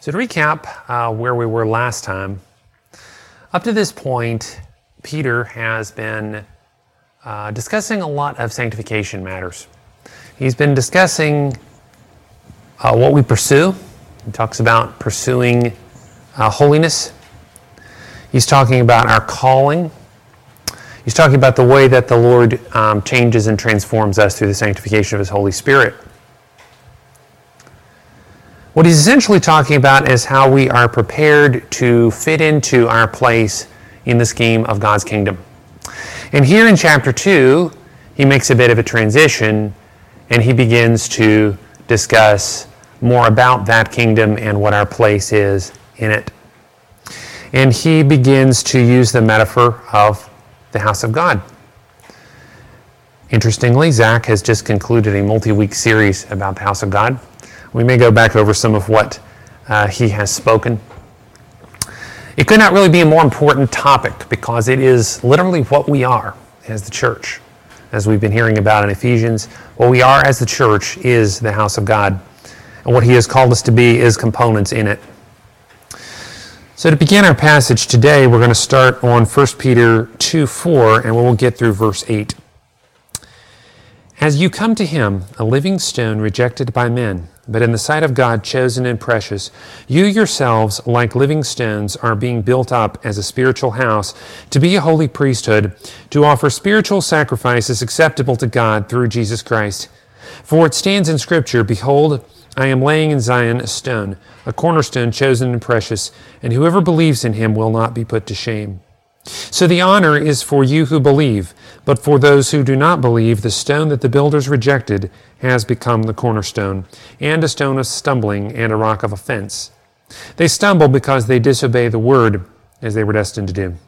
So to recap where we were last time, up to this point, Peter has been discussing a lot of sanctification matters. He's been discussing what we pursue. He talks about pursuing holiness. He's talking about our calling. He's talking about the way that the Lord changes and transforms us through the sanctification of His Holy Spirit. What he's essentially talking about is how we are prepared to fit into our place in the scheme of God's kingdom. And here in chapter 2, he makes a bit of a transition and he begins to discuss more about that kingdom and what our place is in it. And he begins to use the metaphor of the house of God. Interestingly, Zach has just concluded a multi-week series about the house of God. We may go back over some of what he has spoken. It could not really be a more important topic because it is literally what we are as the church. As we've been hearing about in Ephesians, what we are as the church is the house of God. And what he has called us to be is components in it. So to begin our passage today, we're going to start on 1 Peter 2:4, and we'll get through verse 8. As you come to him, a living stone rejected by men, but in the sight of God chosen and precious, you yourselves, like living stones, are being built up as a spiritual house, to be a holy priesthood, to offer spiritual sacrifices acceptable to God through Jesus Christ. For it stands in Scripture, behold, I am laying in Zion a stone, a cornerstone chosen and precious, and whoever believes in him will not be put to shame. So the honor is for you who believe, but for those who do not believe, the stone that the builders rejected has become the cornerstone, and a stone of stumbling and a rock of offense. They stumble because they disobey the word as they were destined to do.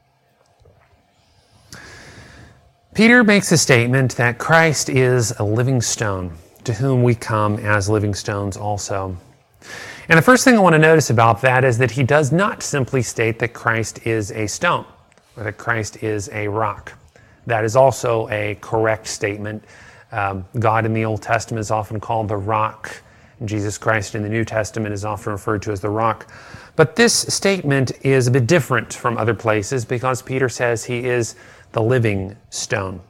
Peter makes a statement that Christ is a living stone, to whom we come as living stones also. And the first thing I want to notice about that is that he does not simply state that Christ is a stone or that Christ is a rock. That is also a correct statement. God in the Old Testament is often called the rock, and Jesus Christ in the New Testament is often referred to as the rock. But this statement is a bit different from other places because Peter says he is the living stone.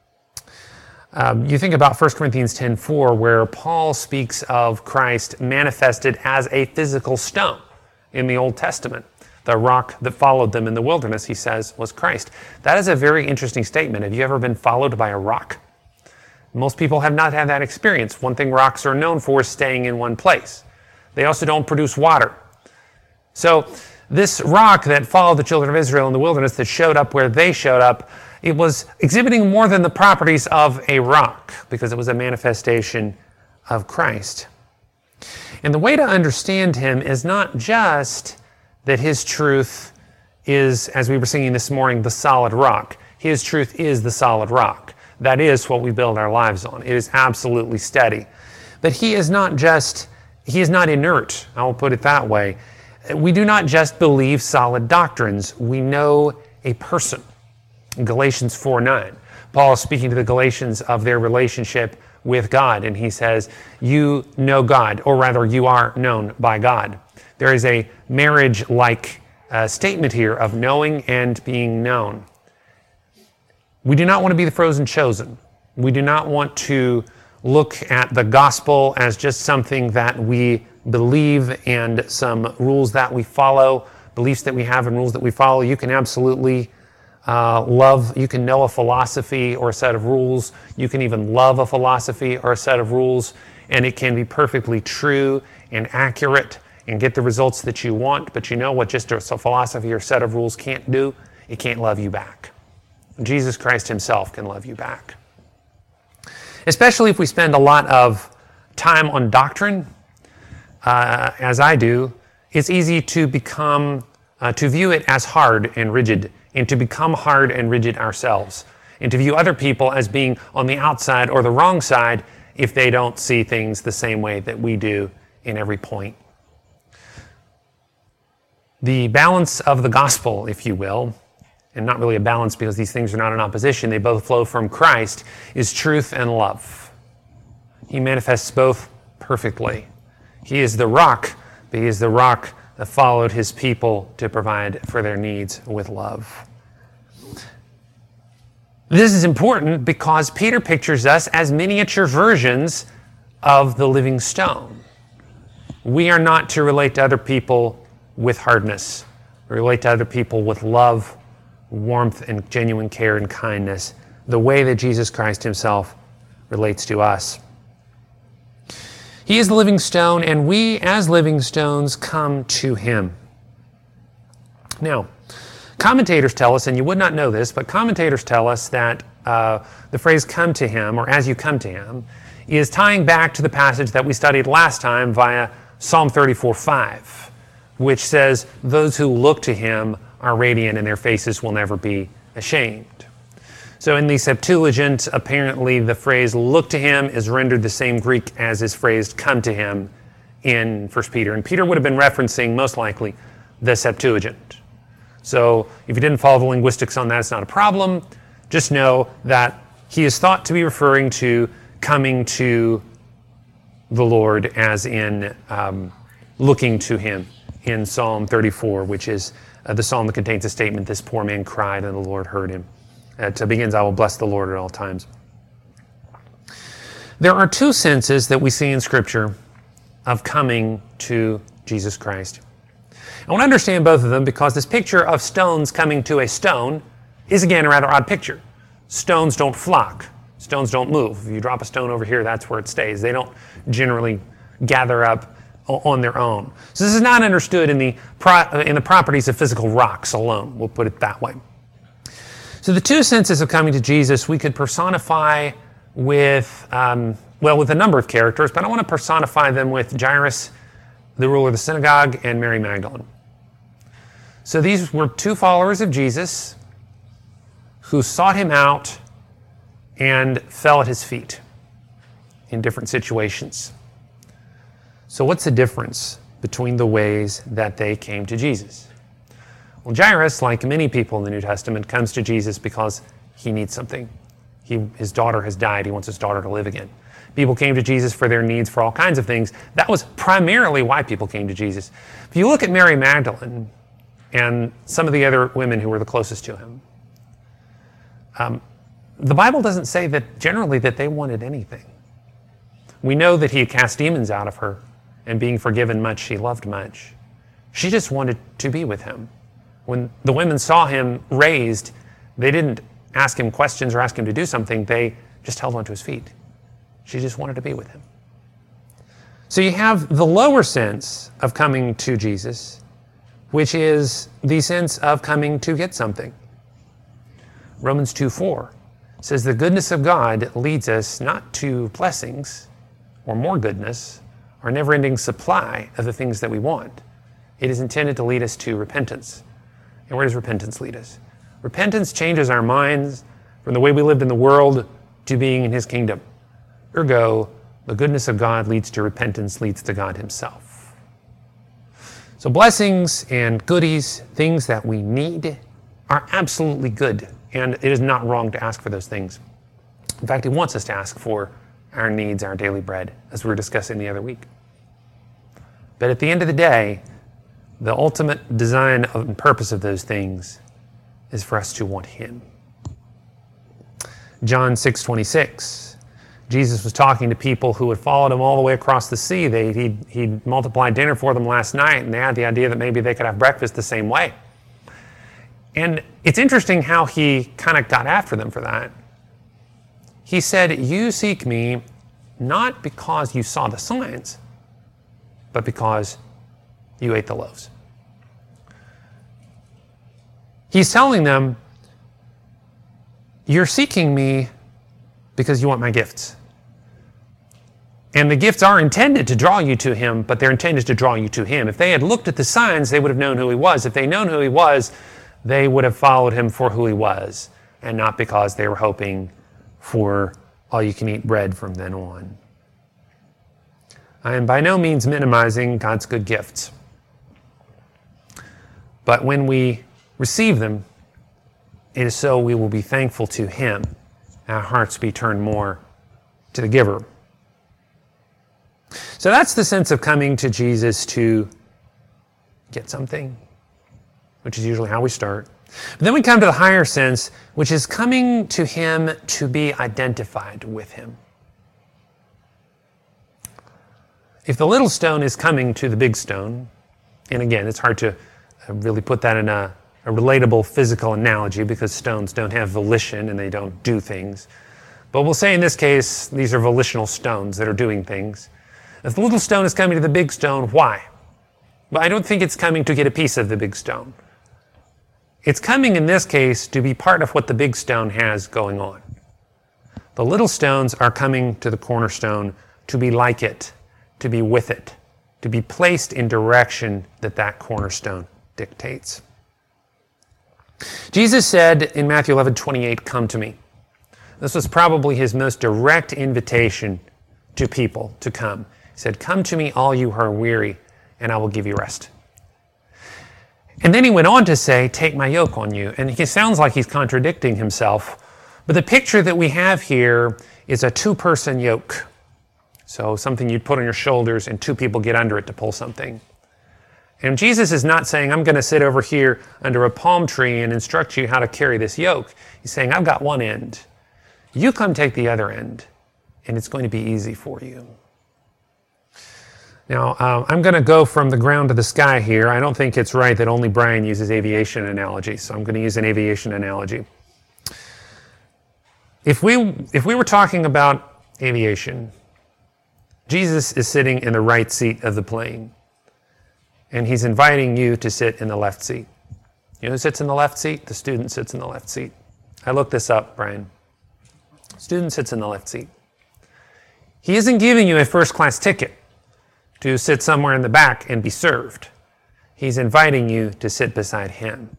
You think about 1 Corinthians 10:4, where Paul speaks of Christ manifested as a physical stone in the Old Testament. The rock that followed them in the wilderness, he says, was Christ. That is a very interesting statement. Have you ever been followed by a rock? Most people have not had that experience. One thing rocks are known for is staying in one place. They also don't produce water. So this rock that followed the children of Israel in the wilderness, that showed up where they showed up, it was exhibiting more than the properties of a rock because it was a manifestation of Christ. And the way to understand him is not just that his truth is, as we were singing this morning, the solid rock. His truth is the solid rock. That is what we build our lives on. It is absolutely steady. But he is not inert, I will put it that way. We do not just believe solid doctrines. We know a person. In Galatians 4:9, Paul is speaking to the Galatians of their relationship with God, and he says, you know God, or rather you are known by God. There is a marriage-like statement here of knowing and being known. We do not want to be the frozen chosen. We do not want to look at the gospel as just something that we believe and some rules that we follow, beliefs that we have and rules that we follow. You can absolutely you can know a philosophy or a set of rules. You can even love a philosophy or a set of rules, and it can be perfectly true and accurate and get the results that you want. But you know what just a philosophy or set of rules can't do? It can't love you back. Jesus Christ himself can love you back. Especially if we spend a lot of time on doctrine, as I do, it's easy to view it as hard and rigid, and to become hard and rigid ourselves, and to view other people as being on the outside or the wrong side if they don't see things the same way that we do in every point. The balance of the gospel, if you will, and not really a balance because these things are not in opposition, they both flow from Christ, is truth and love. He manifests both perfectly. He is the rock but he is the rock that followed his people to provide for their needs with love. This is important because Peter pictures us as miniature versions of the living stone. We are not to relate to other people with hardness. We relate to other people with love, warmth, and genuine care and kindness, the way that Jesus Christ himself relates to us. He is the living stone, and we as living stones come to him. Now, commentators tell us, and you would not know this, but commentators tell us that the phrase come to him, or as you come to him, is tying back to the passage that we studied last time via Psalm 34:5, which says, those who look to him are radiant and their faces will never be ashamed. So in the Septuagint, apparently the phrase look to him is rendered the same Greek as is phrased come to him in 1 Peter. And Peter would have been referencing, most likely, the Septuagint. So if you didn't follow the linguistics on that, it's not a problem. Just know that he is thought to be referring to coming to the Lord as in looking to him in Psalm 34, which is the psalm that contains a statement, this poor man cried and the Lord heard him. It begins, I will bless the Lord at all times. There are two senses that we see in Scripture of coming to Jesus Christ. I want to understand both of them because this picture of stones coming to a stone is again a rather odd picture. Stones don't flock. Stones don't move. If you drop a stone over here, that's where it stays. They don't generally gather up on their own. So this is not understood in the properties of physical rocks alone. We'll put it that way. So the two senses of coming to Jesus we could personify with, with a number of characters, but I want to personify them with Jairus, the ruler of the synagogue, and Mary Magdalene. So these were two followers of Jesus who sought him out and fell at his feet in different situations. So what's the difference between the ways that they came to Jesus? Well, Jairus, like many people in the New Testament, comes to Jesus because he needs something. His daughter has died. He wants his daughter to live again. People came to Jesus for their needs for all kinds of things. That was primarily why people came to Jesus. If you look at Mary Magdalene and some of the other women who were the closest to him, the Bible doesn't say that generally that they wanted anything. We know that he had cast demons out of her, and being forgiven much, she loved much. She just wanted to be with him. When the women saw him raised, they didn't ask him questions or ask him to do something. They just held onto his feet. She just wanted to be with him. So you have the lower sense of coming to Jesus, which is the sense of coming to get something. Romans 2:4 says the goodness of God leads us not to blessings or more goodness or never-ending supply of the things that we want. It is intended to lead us to repentance. And where does repentance lead us? Repentance changes our minds from the way we lived in the world to being in his kingdom. Ergo, the goodness of God leads to repentance, leads to God himself. So blessings and goodies, things that we need, are absolutely good. And it is not wrong to ask for those things. In fact, he wants us to ask for our needs, our daily bread, as we were discussing the other week. But at the end of the day, the ultimate design and purpose of those things is for us to want him. John 6:26. Jesus was talking to people who had followed him all the way across the sea. He'd multiplied dinner for them last night, and they had the idea that maybe they could have breakfast the same way. And it's interesting how he kind of got after them for that. He said, you seek me not because you saw the signs, but because you ate the loaves. He's telling them, you're seeking me because you want my gifts. And the gifts are intended to draw you to him, but they're intended to draw you to him. If they had looked at the signs, they would have known who he was. If they'd known who he was, they would have followed him for who he was, and not because they were hoping for all-you-can-eat bread from then on. I am by no means minimizing God's good gifts. But when we receive them, it is so we will be thankful to him. Our hearts be turned more to the giver. So that's the sense of coming to Jesus to get something, which is usually how we start. But then we come to the higher sense, which is coming to him to be identified with him. If the little stone is coming to the big stone, and again, it's hard to really put that in a relatable physical analogy because stones don't have volition and they don't do things. But we'll say in this case, these are volitional stones that are doing things. If the little stone is coming to the big stone, why? Well, I don't think it's coming to get a piece of the big stone. It's coming in this case to be part of what the big stone has going on. The little stones are coming to the cornerstone to be like it, to be with it, to be placed in direction that cornerstone dictates. Jesus said in Matthew 11:28, "Come to me." This was probably his most direct invitation to people to come. He said, "Come to me, all you who are weary, and I will give you rest." And then he went on to say, "Take my yoke on you." And it sounds like he's contradicting himself, but the picture that we have here is a two-person yoke. So something you'd put on your shoulders and two people get under it to pull something. And Jesus is not saying, "I'm going to sit over here under a palm tree and instruct you how to carry this yoke." He's saying, "I've got one end. You come take the other end, and it's going to be easy for you." Now, I'm going to go from the ground to the sky here. I don't think it's right that only Brian uses aviation analogies, so I'm going to use an aviation analogy. If we were talking about aviation, Jesus is sitting in the right seat of the plane, and he's inviting you to sit in the left seat. You know who sits in the left seat? The student sits in the left seat. I looked this up, Brian. Student sits in the left seat. He isn't giving you a first-class ticket to sit somewhere in the back and be served. He's inviting you to sit beside him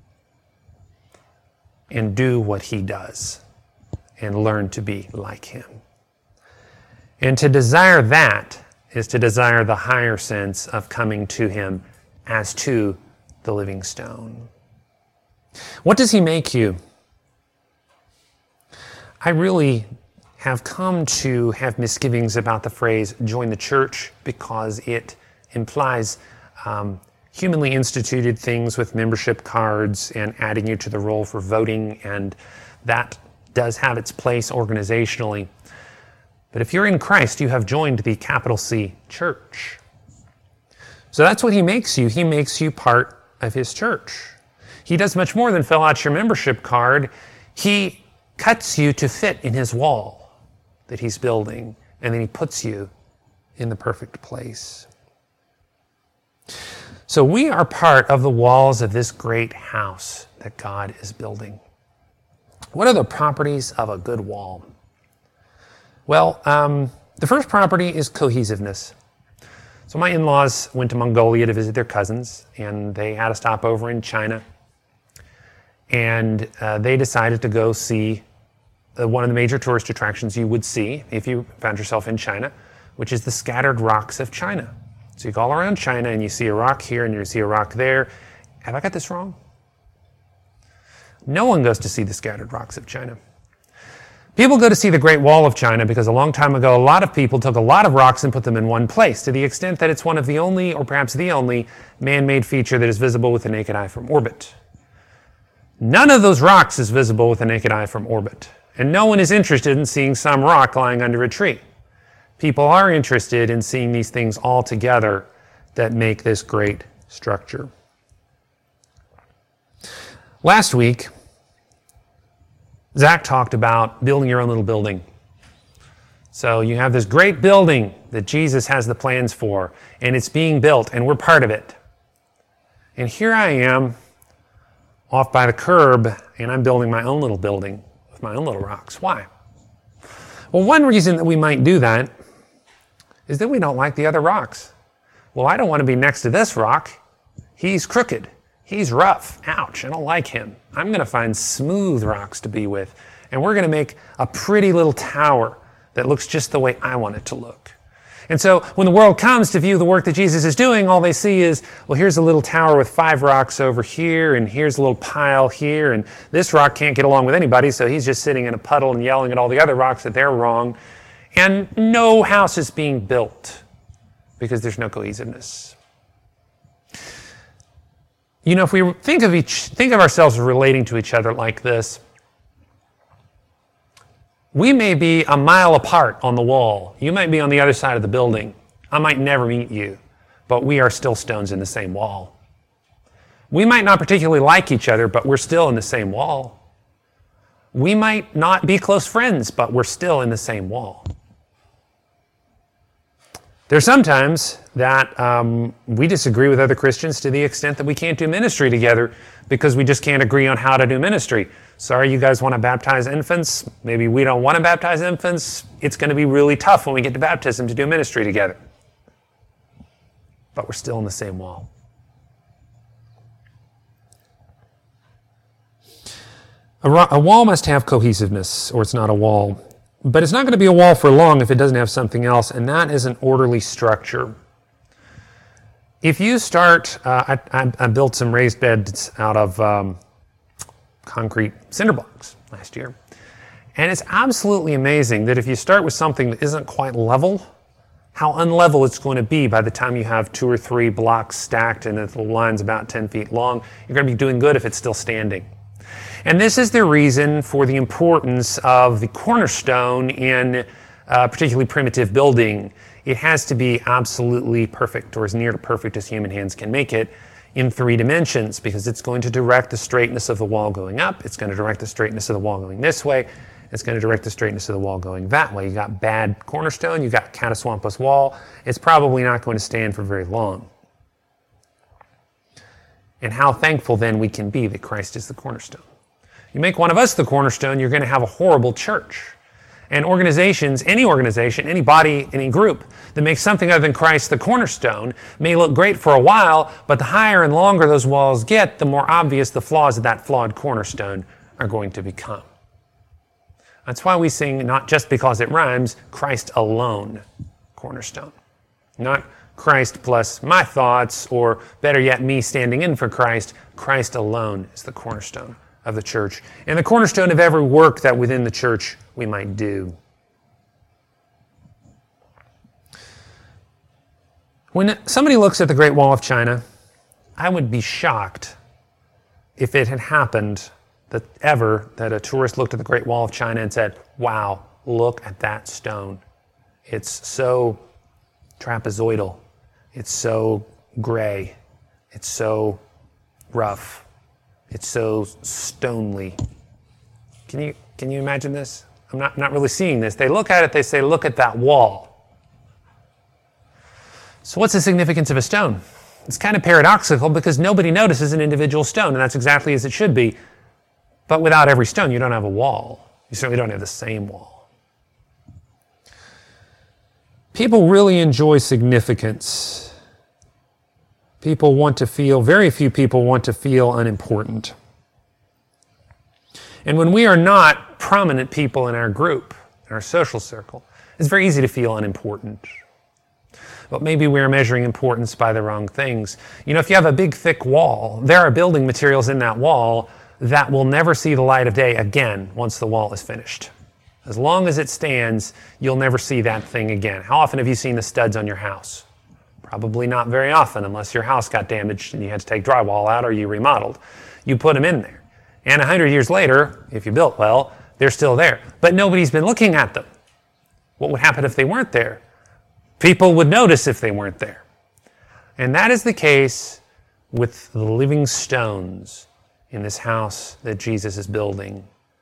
and do what he does and learn to be like him. And to desire that is to desire the higher sense of coming to him as to the living stone. What does he make you? I really have come to have misgivings about the phrase join the church because it implies humanly instituted things with membership cards and adding you to the roll for voting, and that does have its place organizationally. But if you're in Christ, you have joined the capital C church. So that's what he makes you. He makes you part of his church. He does much more than fill out your membership card. He cuts you to fit in his wall that he's building, and then he puts you in the perfect place. So we are part of the walls of this great house that God is building. What are the properties of a good wall? Well, the first property is cohesiveness. So my in-laws went to Mongolia to visit their cousins, and they had a stopover in China. And they decided to go see one of the major tourist attractions you would see if you found yourself in China, which is the scattered rocks of China. So you go all around China and you see a rock here and you see a rock there. Have I got this wrong? No one goes to see the scattered rocks of China. People go to see the Great Wall of China because a long time ago, a lot of people took a lot of rocks and put them in one place, to the extent that it's one of the only, or perhaps the only, man-made feature that is visible with the naked eye from orbit. None of those rocks is visible with the naked eye from orbit. And no one is interested in seeing some rock lying under a tree. People are interested in seeing these things all together that make this great structure. Last week, Zach talked about building your own little building. So you have this great building that Jesus has the plans for, and it's being built, and we're part of it. And here I am, off by the curb, and I'm building my own little building with my own little rocks. Why? Well, one reason that we might do that is that we don't like the other rocks. Well, I don't want to be next to this rock. He's crooked. He's rough. Ouch, I don't like him. I'm going to find smooth rocks to be with, and we're going to make a pretty little tower that looks just the way I want it to look. And so when the world comes to view the work that Jesus is doing, all they see is, well, here's a little tower with 5 rocks over here, and here's a little pile here, and this rock can't get along with anybody, so he's just sitting in a puddle and yelling at all the other rocks that they're wrong. And no house is being built because there's no cohesiveness. if we think of ourselves relating to each other like this, we may be a mile apart on the wall. You might be on the other side of the building. I might never meet you, but we are still stones in the same wall. We might not particularly like each other, but we're still in the same wall. We might not be close friends, but we're still in the same wall. There's sometimes that we disagree with other Christians to the extent that we can't do ministry together because we just can't agree on how to do ministry. Sorry, you guys want to baptize infants? Maybe we don't want to baptize infants. It's going to be really tough when we get to baptism to do ministry together. But we're still in the same wall. A wall must have cohesiveness, or it's not a wall. But it's not going to be a wall for long if it doesn't have something else, and that is an orderly structure. If you start, I built some raised beds out of concrete cinder blocks last year. And it's absolutely amazing that if you start with something that isn't quite level, how unlevel it's going to be by the time you have 2 or 3 blocks stacked and the line's about 10 feet long. You're going to be doing good if it's still standing. And this is the reason for the importance of the cornerstone in a particularly primitive building. It has to be absolutely perfect, or as near to perfect as human hands can make it, in 3 dimensions, because it's going to direct the straightness of the wall going up, it's going to direct the straightness of the wall going this way, it's going to direct the straightness of the wall going that way. You got bad cornerstone, you got Cataswampus wall, it's probably not going to stand for very long. And how thankful then we can be that Christ is the cornerstone. You make one of us the cornerstone, you're going to have a horrible church. And organizations, any body, any group that makes something other than Christ the cornerstone may look great for a while, but the higher and longer those walls get, the more obvious the flaws of that flawed cornerstone are going to become. That's why we sing, not just because it rhymes, Christ alone, cornerstone. Not Christ plus my thoughts, or better yet, me standing in for Christ. Christ alone is the cornerstone of the church, and the cornerstone of every work that within the church we might do. When somebody looks at the Great Wall of China, I would be shocked if it had happened that a tourist looked at the Great Wall of China and said, wow, look at that stone. It's so trapezoidal. It's so gray. It's so rough. It's so stonely. Can you imagine this? I'm not really seeing this. They look at it, they say, look at that wall. So what's the significance of a stone? It's kind of paradoxical because nobody notices an individual stone, and that's exactly as it should be. But without every stone, you don't have a wall. You certainly don't have the same wall. People really enjoy significance. Very few people want to feel unimportant. And when we are not prominent people in our group, in our social circle, it's very easy to feel unimportant. But maybe we're measuring importance by the wrong things. If you have a big, thick wall, there are building materials in that wall that will never see the light of day again once the wall is finished. As long as it stands, you'll never see that thing again. How often have you seen the studs on your house? Probably not very often, unless your house got damaged and you had to take drywall out or you remodeled. You put them in there. And 100 years later, if you built well, they're still there. But nobody's been looking at them. What would happen if they weren't there? People would notice if they weren't there. And that is the case with the living stones in this house that Jesus is building.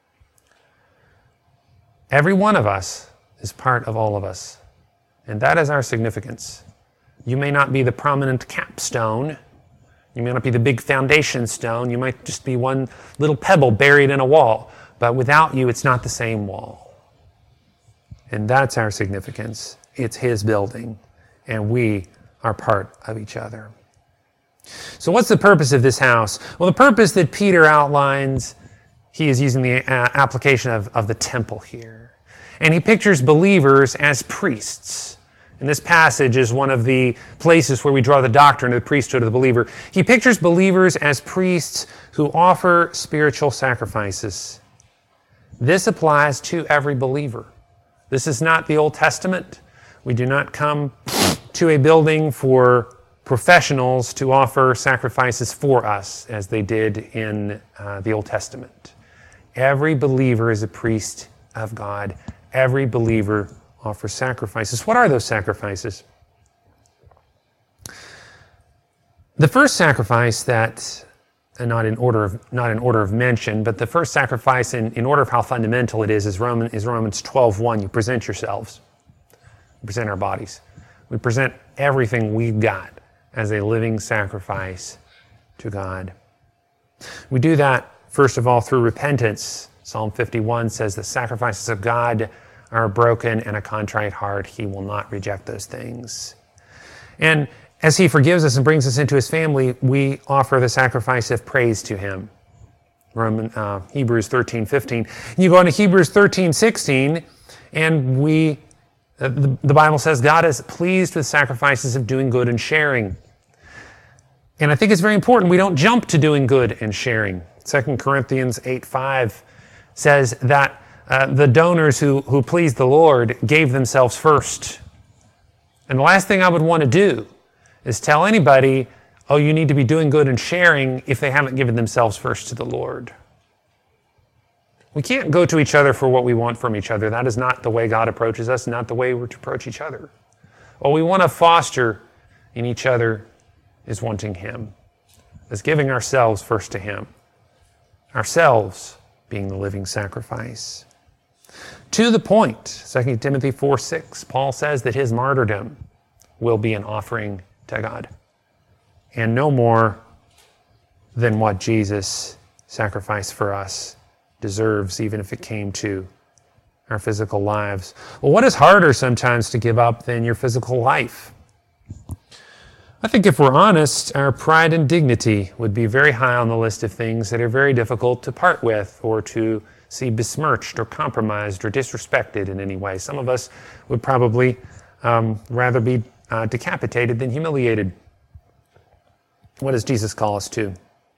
Every one of us is part of all of us. And that is our significance. You may not be the prominent capstone. You may not be the big foundation stone. You might just be one little pebble buried in a wall. But without you, it's not the same wall. And that's our significance. It's His building. And we are part of each other. So what's the purpose of this house? Well, the purpose that Peter outlines, he is using the application of the temple here. And he pictures believers as priests. And this passage is one of the places where we draw the doctrine of the priesthood of the believer. He pictures believers as priests who offer spiritual sacrifices. This applies to every believer. This is not the Old Testament. We do not come to a building for professionals to offer sacrifices for us as they did in the Old Testament. Every believer is a priest of God. Every believer offers sacrifices. What are those sacrifices? The first sacrifice that, not in order of mention, but the first sacrifice in order of how fundamental it is Romans 12:1. You present yourselves. We present our bodies. We present everything we've got as a living sacrifice to God. We do that, first of all, through repentance. Psalm 51 says the sacrifices of God are a broken and a contrite heart. He will not reject those things. And as he forgives us and brings us into his family, we offer the sacrifice of praise to him. Hebrews 13:15. You go into Hebrews 13:16, and the Bible says God is pleased with sacrifices of doing good and sharing. And I think it's very important we don't jump to doing good and sharing. 2 Corinthians 8:5 says that the donors who pleased the Lord gave themselves first. And the last thing I would want to do is tell anybody, oh, you need to be doing good and sharing if they haven't given themselves first to the Lord. We can't go to each other for what we want from each other. That is not the way God approaches us, not the way we're to approach each other. What we want to foster in each other is wanting him, is giving ourselves first to him, ourselves being the living sacrifice. To the point, 2 Timothy 4:6, Paul says that his martyrdom will be an offering to God, and no more than what Jesus sacrificed for us deserves, even if it came to our physical lives. Well, what is harder sometimes to give up than your physical life? I think if we're honest, our pride and dignity would be very high on the list of things that are very difficult to part with or to see besmirched or compromised or disrespected in any way. Some of us would probably rather be decapitated than humiliated. What does Jesus call us to?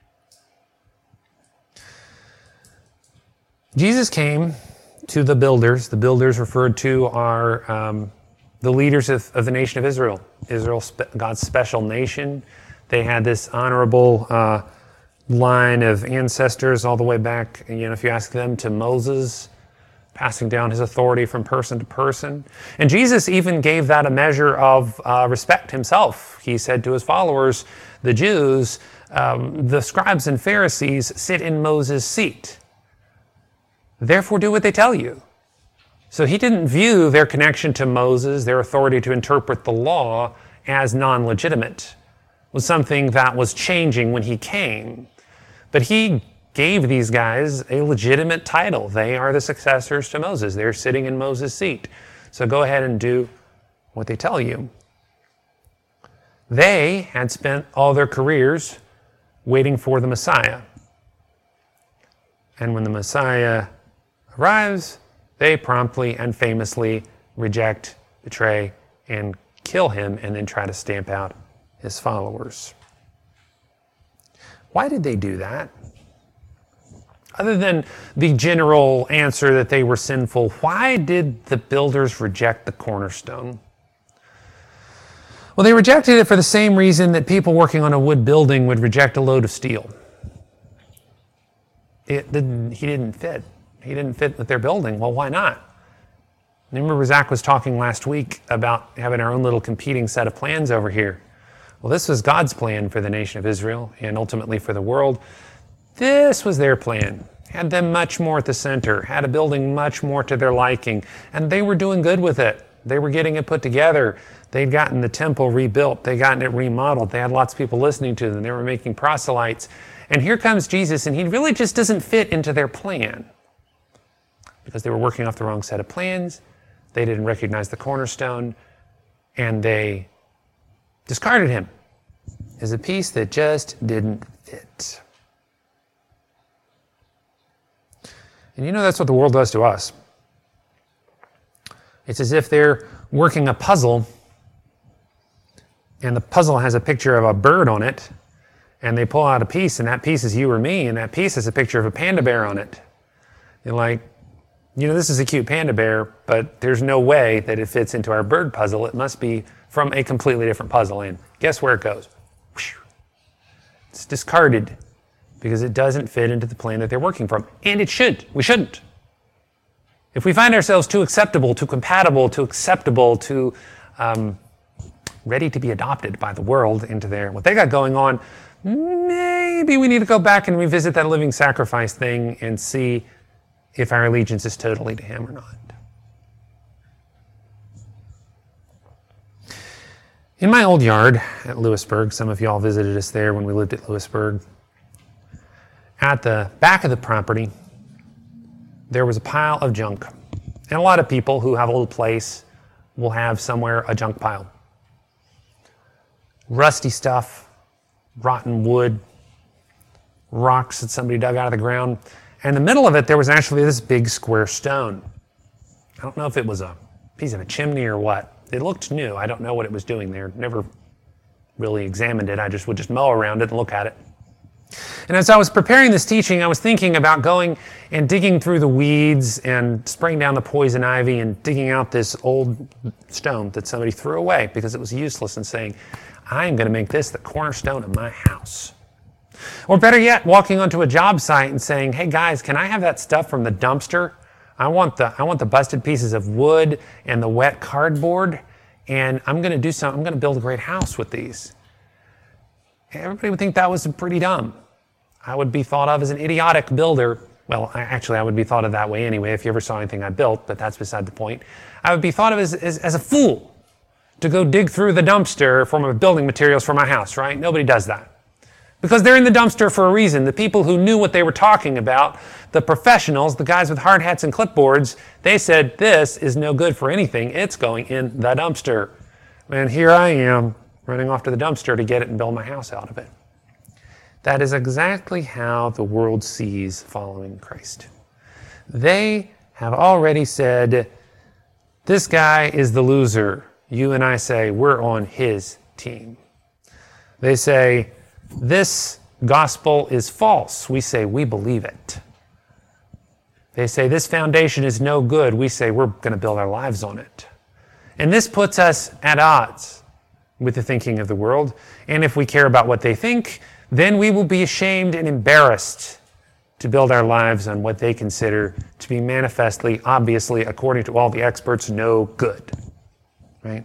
Jesus came to the builders. The builders referred to are the leaders of the nation of Israel. Israel, God's special nation. They had this honorable line of ancestors all the way back, if you ask them, to Moses, passing down his authority from person to person. And Jesus even gave that a measure of respect himself. He said to his followers, the Jews, the scribes and Pharisees sit in Moses' seat. Therefore do what they tell you. So he didn't view their connection to Moses, their authority to interpret the law, as non-legitimate. It was something that was changing when he came. But he gave these guys a legitimate title. They are the successors to Moses. They're sitting in Moses' seat. So go ahead and do what they tell you. They had spent all their careers waiting for the Messiah. And when the Messiah arrives, they promptly and famously reject, betray, and kill him, and then try to stamp out his followers. Why did they do that? Other than the general answer that they were sinful, why did the builders reject the cornerstone? Well, they rejected it for the same reason that people working on a wood building would reject a load of steel. He didn't fit. He didn't fit with their building. Well, why not? And remember Zach was talking last week about having our own little competing set of plans over here. Well, this was God's plan for the nation of Israel and ultimately for the world. This was their plan. Had them much more at the center, had a building much more to their liking, and they were doing good with it. They were getting it put together. They'd gotten the temple rebuilt. They'd gotten it remodeled. They had lots of people listening to them. They were making proselytes. And here comes Jesus, and he really just doesn't fit into their plan because they were working off the wrong set of plans. They didn't recognize the cornerstone, and they discarded him as a piece that just didn't fit. And that's what the world does to us. It's as if they're working a puzzle, and the puzzle has a picture of a bird on it, and they pull out a piece, and that piece is you or me, and that piece has a picture of a panda bear on it. You're like, this is a cute panda bear, but there's no way that it fits into our bird puzzle. It must be from a completely different puzzle, and guess where it goes? It's discarded because it doesn't fit into the plan that they're working from. And it should. We shouldn't. If we find ourselves too acceptable, too compatible, too acceptable, too ready to be adopted by the world into what they got going on, maybe we need to go back and revisit that living sacrifice thing and see if our allegiance is totally to him or not. In my old yard at Lewisburg, some of y'all visited us there when we lived at Lewisburg, at the back of the property, there was a pile of junk. And a lot of people who have a little place will have somewhere a junk pile. Rusty stuff, rotten wood, rocks that somebody dug out of the ground. And in the middle of it, there was actually this big square stone. I don't know if it was a piece of a chimney or what. It looked new. I don't know what it was doing there. Never really examined it. I would just mow around it and look at it. And as I was preparing this teaching, I was thinking about going and digging through the weeds and spraying down the poison ivy and digging out this old stone that somebody threw away because it was useless, and saying, I am going to make this the cornerstone of my house. Or better yet, walking onto a job site and saying, hey guys, can I have that stuff from the dumpster? I want the busted pieces of wood and the wet cardboard, and I'm going to build a great house with these. Everybody would think that was pretty dumb. I would be thought of as an idiotic builder. Well, I would be thought of that way anyway if you ever saw anything I built, but that's beside the point. I would be thought of as a fool to go dig through the dumpster for my building materials for my house, right? Nobody does that. Because they're in the dumpster for a reason. The people who knew what they were talking about, the professionals, the guys with hard hats and clipboards, they said, this is no good for anything. It's going in the dumpster. And here I am, running off to the dumpster to get it and build my house out of it. That is exactly how the world sees following Christ. They have already said, this guy is the loser. You and I say, we're on his team. They say, this gospel is false. We say, we believe it. They say, this foundation is no good. We say, we're going to build our lives on it. And this puts us at odds with the thinking of the world. And if we care about what they think, then we will be ashamed and embarrassed to build our lives on what they consider to be manifestly, obviously, according to all the experts, no good. Right?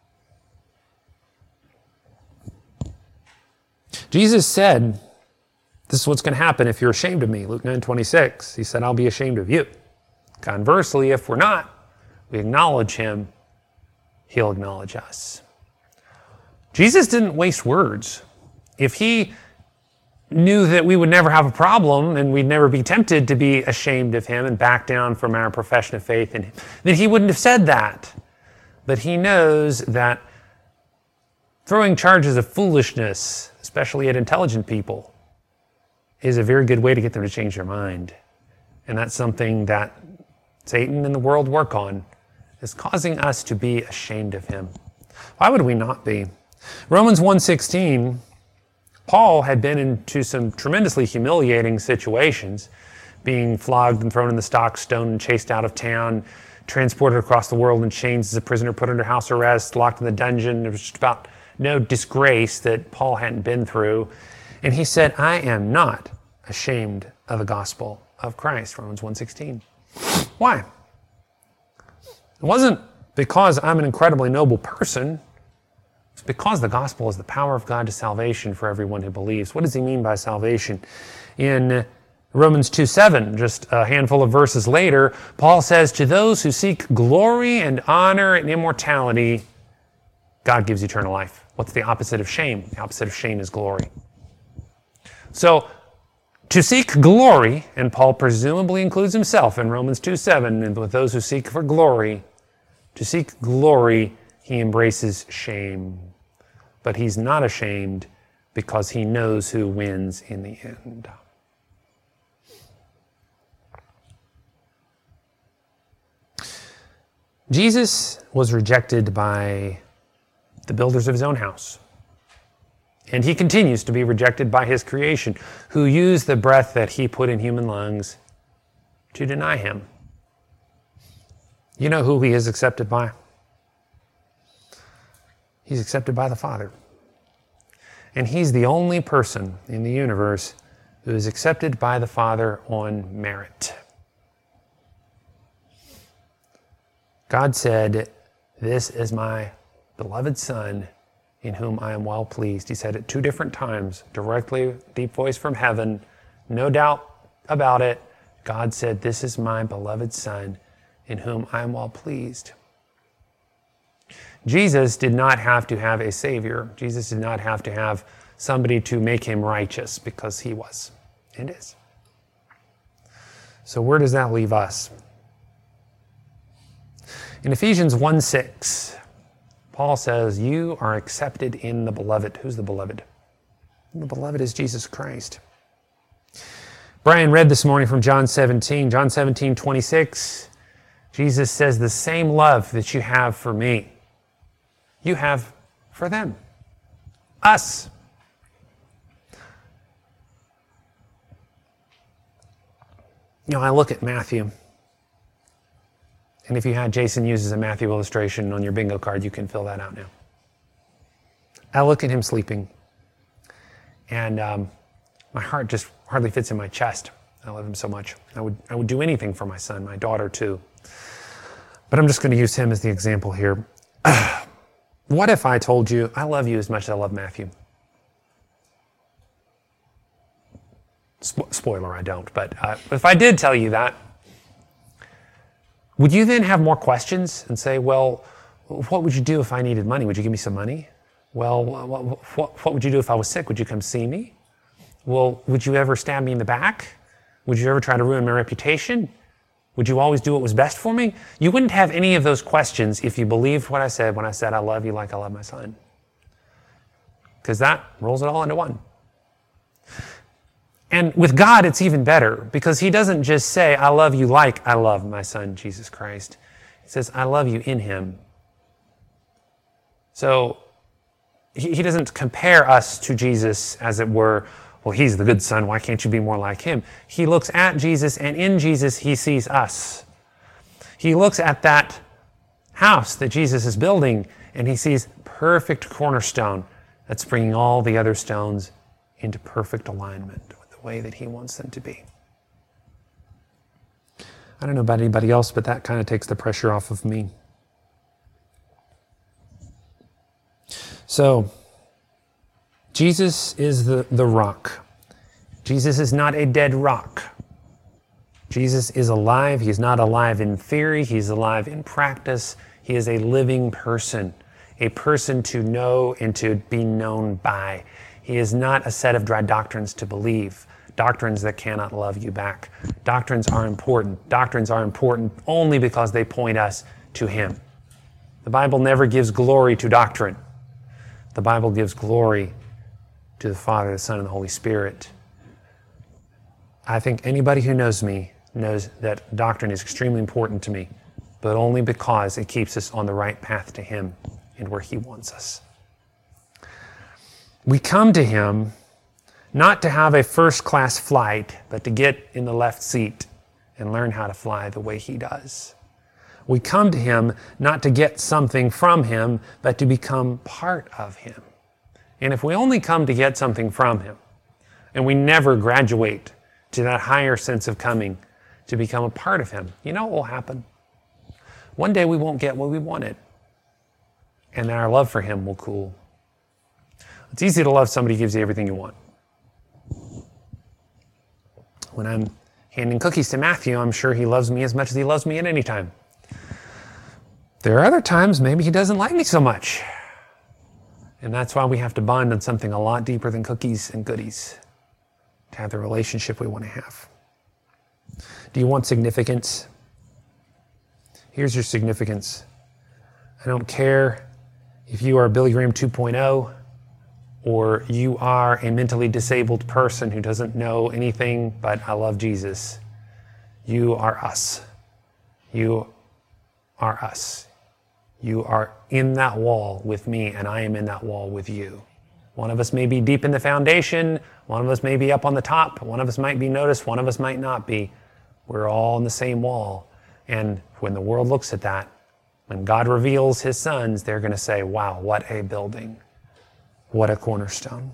Jesus said, this is what's going to happen if you're ashamed of me. Luke 9:26. He said, I'll be ashamed of you. Conversely, if we're not, we acknowledge him, he'll acknowledge us. Jesus didn't waste words. If he knew that we would never have a problem and we'd never be tempted to be ashamed of him and back down from our profession of faith, and then he wouldn't have said that. But he knows that throwing charges of foolishness, especially at intelligent people, is a very good way to get them to change their mind. And that's something that Satan and the world work on, is causing us to be ashamed of him. Why would we not be? Romans 1:16, Paul had been into some tremendously humiliating situations, being flogged and thrown in the stocks, stoned and chased out of town, transported across the world in chains as a prisoner, put under house arrest, locked in the dungeon. There was just about no disgrace that Paul hadn't been through. And he said, I am not ashamed of the gospel of Christ, Romans 1:16. Why? It wasn't because I'm an incredibly noble person. It's because the gospel is the power of God to salvation for everyone who believes. What does he mean by salvation? In Romans 2:7, just a handful of verses later, Paul says, to those who seek glory and honor and immortality, God gives eternal life. What's the opposite of shame? The opposite of shame is glory. So, to seek glory, and Paul presumably includes himself in Romans 2:7, and with those who seek for glory, to seek glory, he embraces shame. But he's not ashamed because he knows who wins in the end. Jesus was rejected by the builders of his own house. And he continues to be rejected by his creation, who use the breath that he put in human lungs to deny him. You know who he is accepted by? He's accepted by the Father. And he's the only person in the universe who is accepted by the Father on merit. God said, "This is my beloved Son, in whom I am well pleased." He said it 2 different times, directly, deep voice from heaven, no doubt about it. God said, "This is my beloved Son, in whom I am well pleased." Jesus did not have to have a Savior. Jesus did not have to have somebody to make him righteous, because he was and is. So where does that leave us? In Ephesians 1:6, Paul says, "You are accepted in the beloved." Who's the beloved? The beloved is Jesus Christ. Brian read this morning from John 17:26. Jesus says, "The same love that you have for me, you have for them." Us. I look at Matthew, and if you had Jason use as a Matthew illustration on your bingo card, you can fill that out now. I look at him sleeping, and my heart just hardly fits in my chest. I love him so much. I would do anything for my son, my daughter too. But I'm just going to use him as the example here. What if I told you I love you as much as I love Matthew? Spoiler, I don't. But if I did tell you that, would you then have more questions and say, well, what would you do if I needed money? Would you give me some money? Well, what would you do if I was sick? Would you come see me? Well, would you ever stab me in the back? Would you ever try to ruin my reputation? Would you always do what was best for me? You wouldn't have any of those questions if you believed what I said when I said I love you like I love my son. Because that rolls it all into one. And with God, it's even better, because he doesn't just say, I love you like I love my son, Jesus Christ. He says, I love you in him. So he doesn't compare us to Jesus, as it were. Well, he's the good son. Why can't you be more like him? He looks at Jesus, and in Jesus, he sees us. He looks at that house that Jesus is building, and he sees perfect cornerstone that's bringing all the other stones into perfect alignment with the way that he wants them to be. I don't know about anybody else, but that kind of takes the pressure off of me. So, Jesus is the rock. Jesus is not a dead rock. Jesus is alive. He's not alive in theory. He's alive in practice. He is a living person, a person to know and to be known by. He is not a set of dry doctrines to believe, doctrines that cannot love you back. Doctrines are important. Doctrines are important only because they point us to him. The Bible never gives glory to doctrine. The Bible gives glory to the Father, the Son, and the Holy Spirit. I think anybody who knows me knows that doctrine is extremely important to me, but only because it keeps us on the right path to him and where he wants us. We come to him not to have a first-class flight, but to get in the left seat and learn how to fly the way he does. We come to him not to get something from him, but to become part of him. And if we only come to get something from him, and we never graduate to that higher sense of coming to become a part of him, you know what will happen? One day we won't get what we wanted, and then our love for him will cool. It's easy to love somebody who gives you everything you want. When I'm handing cookies to Matthew, I'm sure he loves me as much as he loves me at any time. There are other times maybe he doesn't like me so much. And that's why we have to bond on something a lot deeper than cookies and goodies to have the relationship we want to have. Do you want significance? Here's your significance. I don't care if you are Billy Graham 2.0 or you are a mentally disabled person who doesn't know anything but I love Jesus. You are us. You are us. You are in that wall with me, and I am in that wall with you. One of us may be deep in the foundation. One of us may be up on the top. One of us might be noticed. One of us might not be. We're all in the same wall. And when the world looks at that, When God reveals his sons, they're going to say, wow, what a building. What a cornerstone.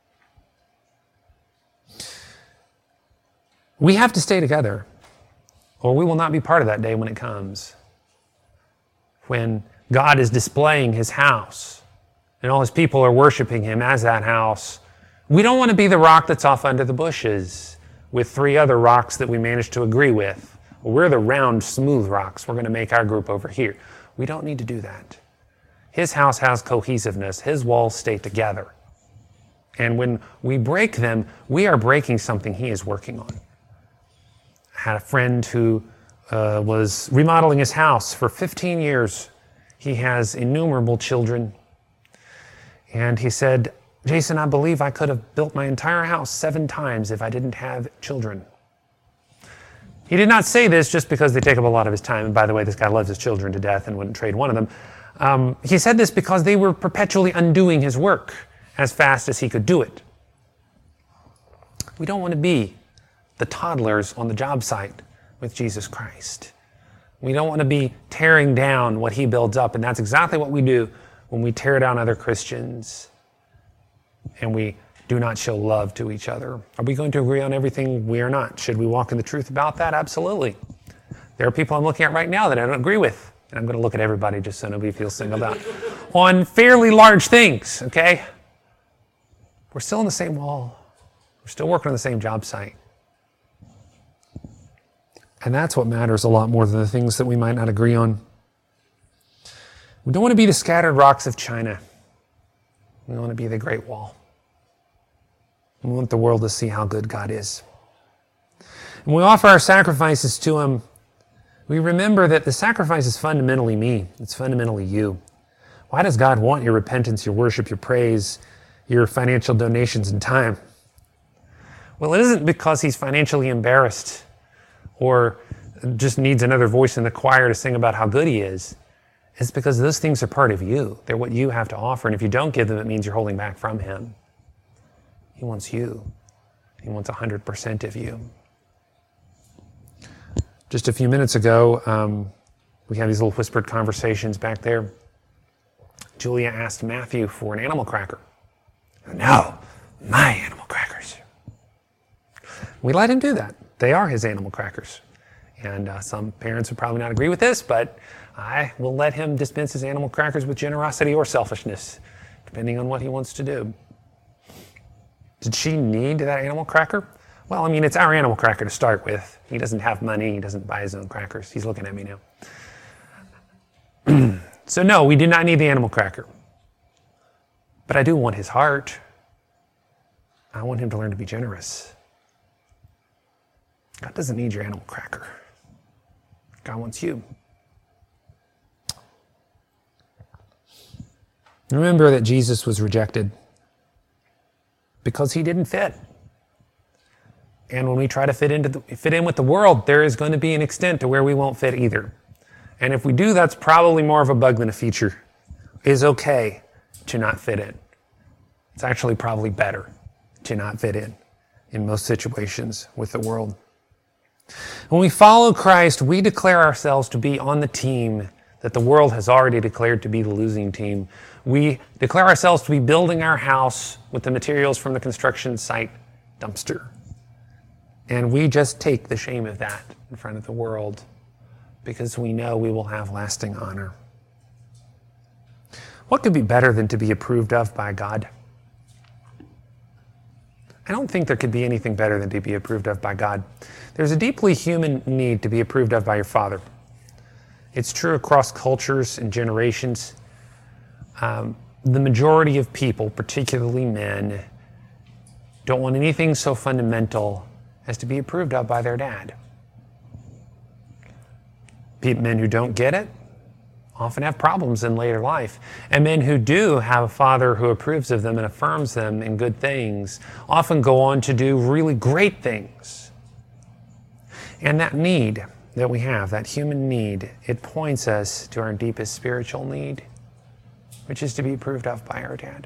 We have to stay together, or we will not be part of that day when it comes. When God is displaying his house and all his people are worshiping him as that house, we don't want to be the rock that's off under the bushes with 3 other rocks that we managed to agree with. We're the round, smooth rocks. We're going to make our group over here. We don't need to do that. His house has cohesiveness. His walls stay together. And when we break them, we are breaking something he is working on. I had a friend who was remodeling his house for 15 years. He has innumerable children. And he said, Jason, I believe I could have built my entire house 7 times if I didn't have children. He did not say this just because they take up a lot of his time. And by the way, this guy loves his children to death and wouldn't trade one of them. He said this because they were perpetually undoing his work as fast as he could do it. We don't want to be the toddlers on the job site with Jesus Christ. We don't want to be tearing down what he builds up. And that's exactly what we do when we tear down other Christians and we do not show love to each other. Are we going to agree on everything? We are not. Should we walk in the truth about that? Absolutely. There are people I'm looking at right now that I don't agree with. And I'm going to look at everybody just so nobody feels singled out. On fairly large things, okay? We're still on the same wall. We're still working on the same job site. And that's what matters a lot more than the things that we might not agree on. We don't want to be the scattered rocks of China. We want to be the Great Wall. We want the world to see how good God is. And when we offer our sacrifices to him, we remember that the sacrifice is fundamentally me. It's fundamentally you. Why does God want your repentance, your worship, your praise, your financial donations and time? Well, it isn't because he's financially embarrassed or just needs another voice in the choir to sing about how good he is. It's because those things are part of you. They're what you have to offer. And if you don't give them, it means you're holding back from him. He wants you. He wants 100% of you. Just a few minutes ago, we had these little whispered conversations back there. Julia asked Matthew for an animal cracker. No, my animal crackers. We let him do that. They are his animal crackers. And some parents would probably not agree with this, but I will let him dispense his animal crackers with generosity or selfishness, depending on what he wants to do. Did she need that animal cracker? Well, I mean, it's our animal cracker to start with. He doesn't have money. He doesn't buy his own crackers. He's looking at me now. So no, we did not need the animal cracker. But I do want his heart. I want him to learn to be generous. God doesn't need your animal cracker. God wants you. Remember that Jesus was rejected because he didn't fit. And when we try to fit in with the world, there is going to be an extent to where we won't fit either. And if we do, that's probably more of a bug than a feature. It is okay to not fit in. It's actually probably better to not fit in most situations with the world. When we follow Christ, we declare ourselves to be on the team that the world has already declared to be the losing team. We declare ourselves to be building our house with the materials from the construction site dumpster. And we just take the shame of that in front of the world because we know we will have lasting honor. What could be better than to be approved of by God? I don't think there could be anything better than to be approved of by God. There's a deeply human need to be approved of by your Father. It's true across cultures and generations. The majority of people, particularly men, don't want anything so fundamental as to be approved of by their dad. Men who don't get it often have problems in later life. And men who do have a father who approves of them and affirms them in good things often go on to do really great things. And that need that we have, that human need, it points us to our deepest spiritual need, which is to be approved of by our dad.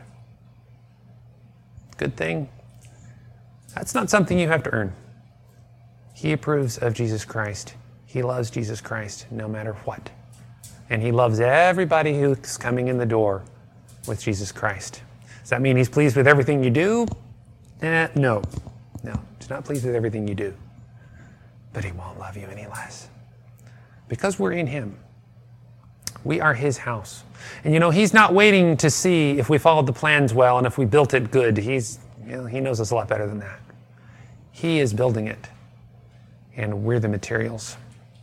Good thing. That's not something you have to earn. He approves of Jesus Christ. He loves Jesus Christ no matter what. And he loves everybody who's coming in the door with Jesus Christ. Does that mean he's pleased with everything you do? No. He's not pleased with everything you do. But he won't love you any less. Because we're in him. We are his house. And he's not waiting to see if we followed the plans well and if we built it good. He knows us a lot better than that. He is building it. And we're the materials.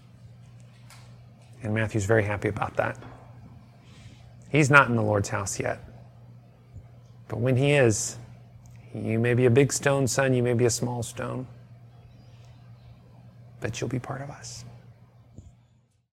And Matthew's very happy about that. He's not in the Lord's house yet. But when he is, you may be a big stone, son, you may be a small stone. But you'll be part of us.